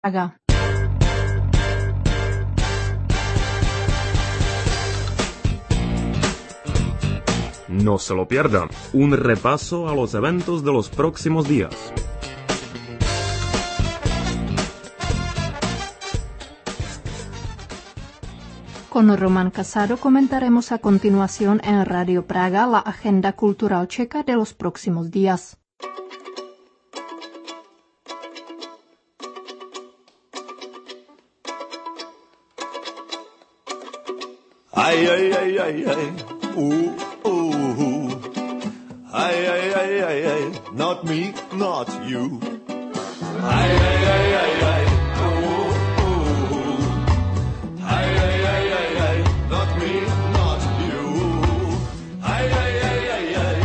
Praga. No se lo pierdan, un repaso a los eventos de los próximos días. Con Roman Casado comentaremos a continuación en Radio Praga la agenda cultural checa de los próximos días. Ay, ay, ay, ay, ay, ay, ay, ay, ay, ay, not me, not you. Ay, ay, ay, ay, ay, ay, ay, ay, ay, ay, not me, not you. Ay, ay, ay, ay, ay,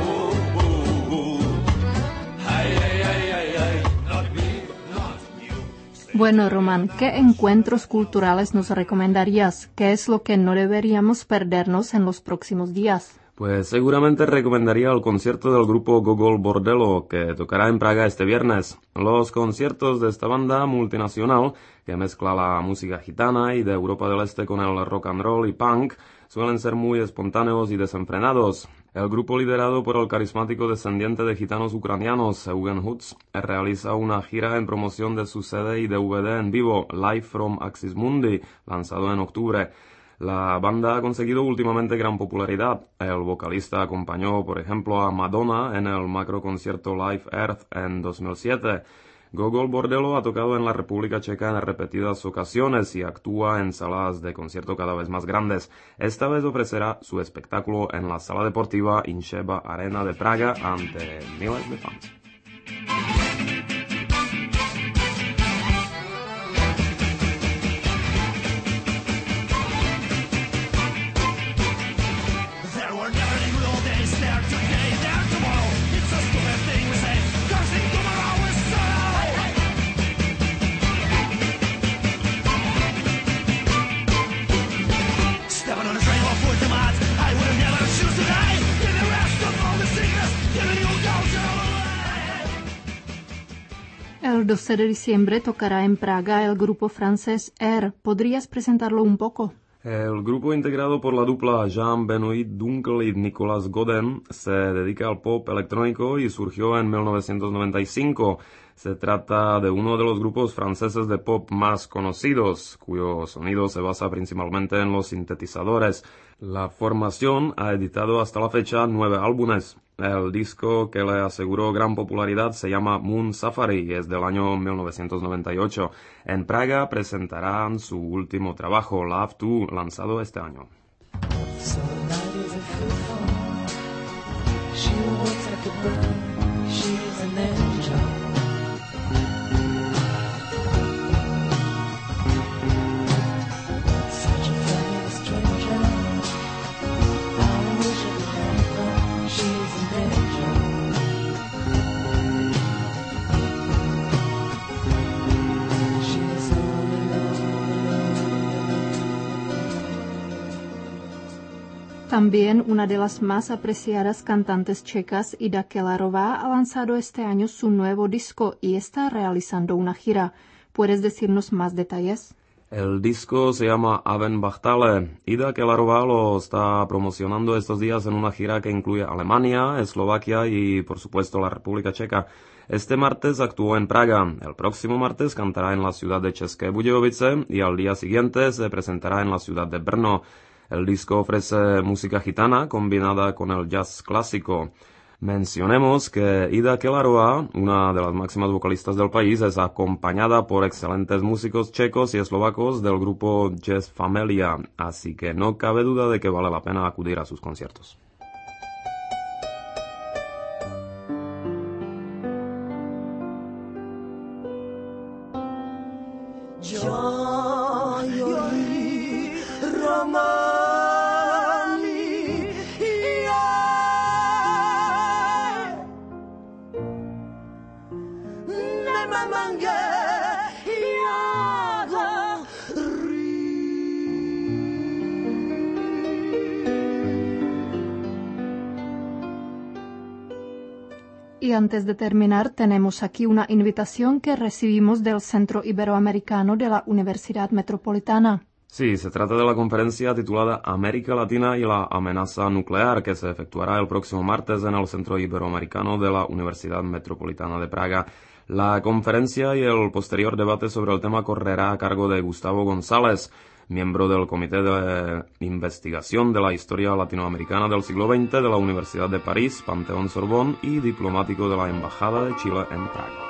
ay, ay, ay, ay, ay, not me, not you. Bueno, Roman, ¿qué encuentros culturales nos recomendarías? ¿Qué es lo que no deberíamos perdernos en los próximos días? Pues seguramente recomendaría el concierto del grupo Gogol Bordello, que tocará en Praga este viernes. Los conciertos de esta banda multinacional, que mezcla la música gitana y de Europa del Este con el rock and roll y punk, suelen ser muy espontáneos y desenfrenados. El grupo, liderado por el carismático descendiente de gitanos ucranianos, Eugen Hutz, realiza una gira en promoción de su CD y DVD en vivo, Live from Axis Mundi, lanzado en octubre. La banda ha conseguido últimamente gran popularidad. El vocalista acompañó, por ejemplo, a Madonna en el macro concierto Live Earth en 2007. Gogol Bordello ha tocado en la República Checa en repetidas ocasiones y actúa en salas de concierto cada vez más grandes. Esta vez ofrecerá su espectáculo en la sala deportiva Incheba Arena de Praga ante miles de fans. There were never any good old days, there today, there tomorrow. It's a stupid thing we say, cursing tomorrow is sorrow. Stepping on a train off with the mods, I would have never choose to die. Give the rest of all the sickness, giving you culture away. El 12 de diciembre tocará en Praga el grupo francés Air. ¿Podrías presentarlo un poco? El grupo, integrado por la dupla Jean-Benoît Dunkel y Nicolas Godin, se dedica al pop electrónico y surgió en 1995. Se trata de uno de los grupos franceses de pop más conocidos, cuyo sonido se basa principalmente en los sintetizadores. La formación ha editado hasta la fecha 9 álbumes. El disco que le aseguró gran popularidad se llama Moon Safari y es del año 1998. En Praga presentarán su último trabajo, Love 2, lanzado este año. So light is a free fall. She walks like a bird. She's an angel. Such a familiar stranger. I wish I could have her. She's an angel. She's all También una de las más apreciadas cantantes checas, Ida Kellarová, ha lanzado este año su nuevo disco y está realizando una gira. ¿Puedes decirnos más detalles? El disco se llama Aven Bachtale. Ida Kellarová lo está promocionando estos días en una gira que incluye Alemania, Eslovaquia y, por supuesto, la República Checa. Este martes actuó en Praga. El próximo martes cantará en la ciudad de České Budějovice y al día siguiente se presentará en la ciudad de Brno. El disco ofrece música gitana combinada con el jazz clásico. Mencionemos que Ida Kellarová, una de las máximas vocalistas del país, es acompañada por excelentes músicos checos y eslovacos del grupo Jazz Familia, así que no cabe duda de que vale la pena acudir a sus conciertos. Joy, Romani, Nemamange, Yaga, Y antes de terminar, tenemos aquí una invitación que recibimos del Centro Iberoamericano de la Universidad Metropolitana. Sí, se trata de la conferencia titulada América Latina y la amenaza nuclear, que se efectuará el próximo martes en el Centro Iberoamericano de la Universidad Metropolitana de Praga. La conferencia y el posterior debate sobre el tema correrá a cargo de Gustavo González, miembro del Comité de Investigación de la Historia Latinoamericana del siglo XX de la Universidad de París, Panteón Sorbonne, y diplomático de la Embajada de Chile en Praga.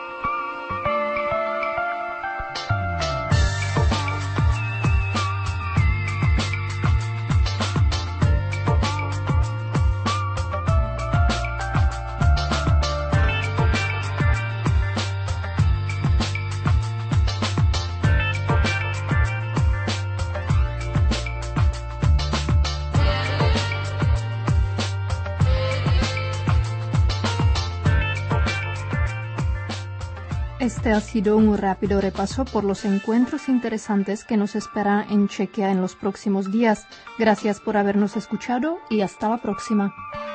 Este ha sido un rápido repaso por los encuentros interesantes que nos esperan en Chequia en los próximos días. Gracias por habernos escuchado y hasta la próxima.